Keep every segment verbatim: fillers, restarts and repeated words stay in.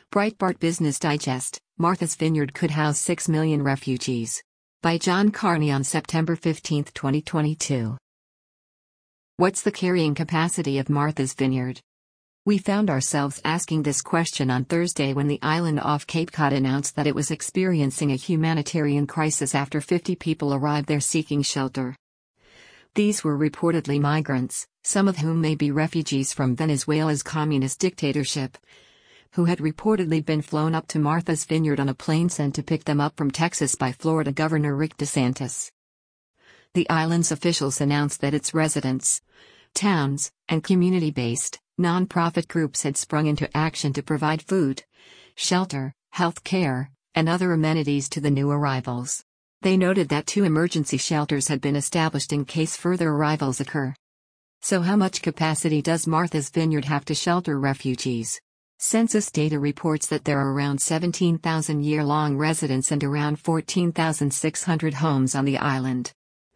Breitbart Business Digest, Martha's Vineyard could house six million refugees. By John Carney on September fifteenth, twenty twenty-two. What's the carrying capacity of Martha's Vineyard? We found ourselves asking this question on Thursday when the island off Cape Cod announced that it was experiencing a humanitarian crisis after fifty people arrived there seeking shelter. These were reportedly migrants, some of whom may be refugees from Venezuela's communist dictatorship, who had reportedly been flown up to Martha's Vineyard on a plane sent to pick them up from Texas by Florida Governor Rick DeSantis. The island's officials announced that its residents, towns, and community-based, non-profit groups had sprung into action to provide food, shelter, health care, and other amenities to the new arrivals. They noted that two emergency shelters had been established in case further arrivals occur. So how much capacity does Martha's Vineyard have to shelter refugees? Census data reports that there are around seventeen thousand year-long residents and around fourteen thousand six hundred homes on the island.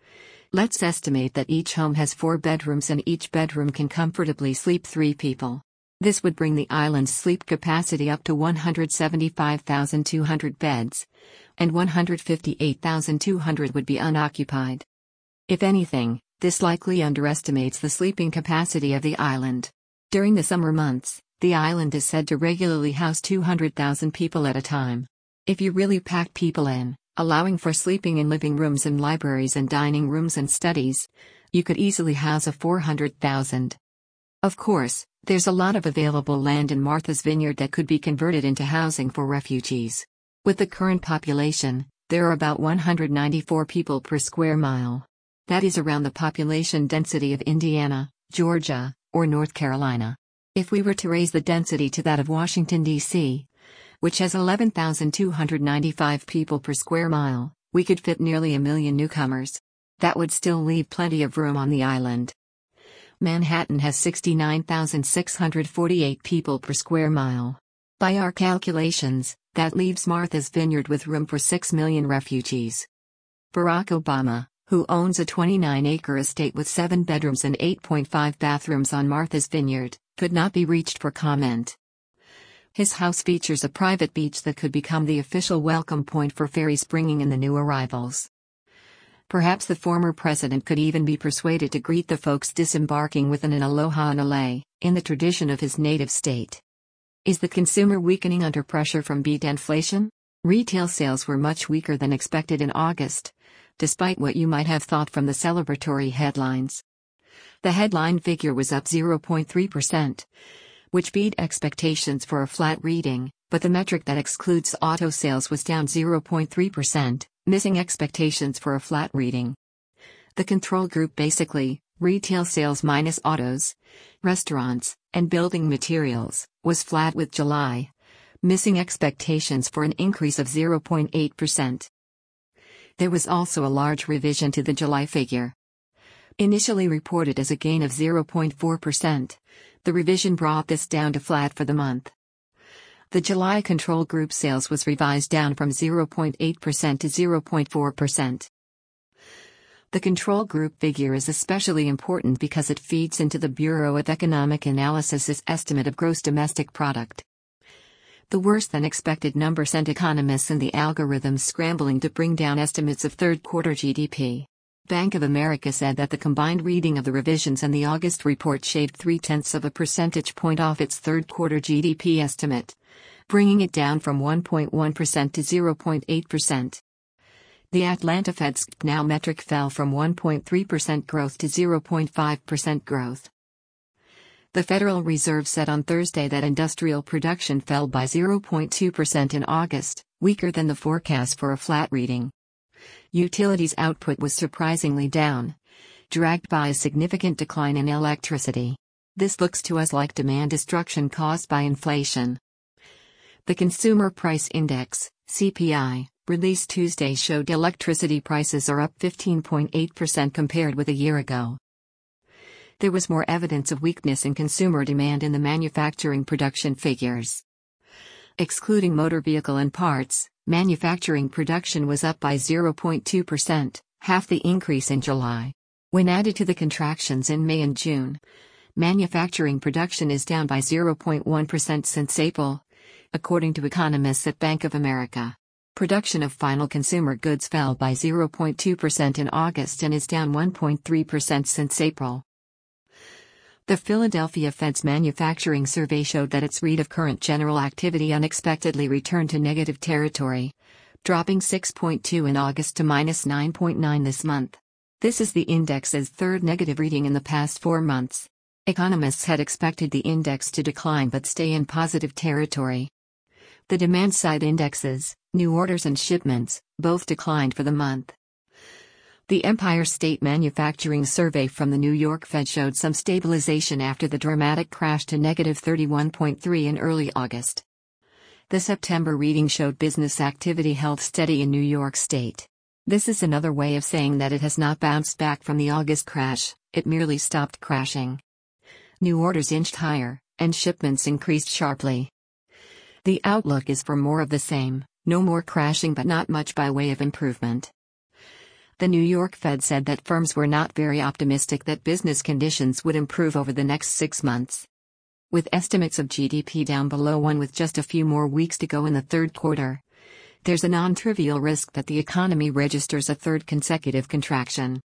Let's estimate that each home has four bedrooms and each bedroom can comfortably sleep three people. This would bring the island's sleep capacity up to one hundred seventy-five thousand two hundred beds, and one hundred fifty-eight thousand two hundred would be unoccupied. If anything, this likely underestimates the sleeping capacity of the island. During the summer months, the island is said to regularly house two hundred thousand people at a time. If you really pack people in, allowing for sleeping in living rooms and libraries and dining rooms and studies, you could easily house a four hundred thousand. Of course, there's a lot of available land in Martha's Vineyard that could be converted into housing for refugees. With the current population, there are about one hundred ninety-four people per square mile. That is around the population density of Indiana, Georgia, or North Carolina. If we were to raise the density to that of Washington, D C, which has eleven thousand two hundred ninety-five people per square mile, we could fit nearly a million newcomers. That would still leave plenty of room on the island. Manhattan has sixty-nine thousand six hundred forty-eight people per square mile. By our calculations, that leaves Martha's Vineyard with room for six million refugees. Barack Obama, who owns a twenty-nine acre estate with seven bedrooms and eight point five bathrooms on Martha's Vineyard, could not be reached for comment. His house features a private beach that could become the official welcome point for ferries bringing in the new arrivals. Perhaps the former president could even be persuaded to greet the folks disembarking with an aloha and a in the tradition of his native state. Is the consumer weakening under pressure from beet inflation? Retail sales were much weaker than expected in August, despite what you might have thought from the celebratory headlines. The headline figure was up zero point three percent. Which beat expectations for a flat reading, but the metric that excludes auto sales was down zero point three percent, missing expectations for a flat reading. The control group, basically, retail sales minus autos, restaurants, and building materials, was flat with July, missing expectations for an increase of zero point eight percent. There was also a large revision to the July figure. Initially reported as a gain of zero point four percent, the revision brought this down to flat for the month. The July control group sales was revised down from zero point eight percent to zero point four percent. The control group figure is especially important because it feeds into the Bureau of Economic Analysis's estimate of gross domestic product. The worse-than-expected number sent economists and the algorithms scrambling to bring down estimates of third-quarter G D P. Bank of America said that the combined reading of the revisions and the August report shaved three-tenths of a percentage point off its third-quarter G D P estimate, bringing it down from one point one percent to zero point eight percent. The Atlanta Fed's now metric fell from one point three percent growth to zero point five percent growth. The Federal Reserve said on Thursday that industrial production fell by zero point two percent in August, weaker than the forecast for a flat reading. Utilities output was surprisingly down, dragged by a significant decline in electricity. This looks to us like demand destruction caused by inflation. The Consumer Price Index, C P I, released Tuesday showed electricity prices are up fifteen point eight percent compared with a year ago. There was more evidence of weakness in consumer demand in the manufacturing production figures. Excluding motor vehicle and parts, manufacturing production was up by zero point two percent, half the increase in July. When added to the contractions in May and June, manufacturing production is down by zero point one percent since April, according to economists at Bank of America. Production of final consumer goods fell by zero point two percent in August and is down one point three percent since April. The Philadelphia Fed's manufacturing survey showed that its read of current general activity unexpectedly returned to negative territory, dropping six point two in August to minus nine point nine this month. This is the index's third negative reading in the past four months. Economists had expected the index to decline but stay in positive territory. The demand-side indexes, new orders and shipments, both declined for the month. The Empire State Manufacturing Survey from the New York Fed showed some stabilization after the dramatic crash to negative thirty-one point three in early August. The September reading showed business activity held steady in New York State. This is another way of saying that it has not bounced back from the August crash, it merely stopped crashing. New orders inched higher, and shipments increased sharply. The outlook is for more of the same, no more crashing but not much by way of improvement. The New York Fed said that firms were not very optimistic that business conditions would improve over the next six months. With estimates of G D P down below one with just a few more weeks to go in the third quarter, there's a non-trivial risk that the economy registers a third consecutive contraction.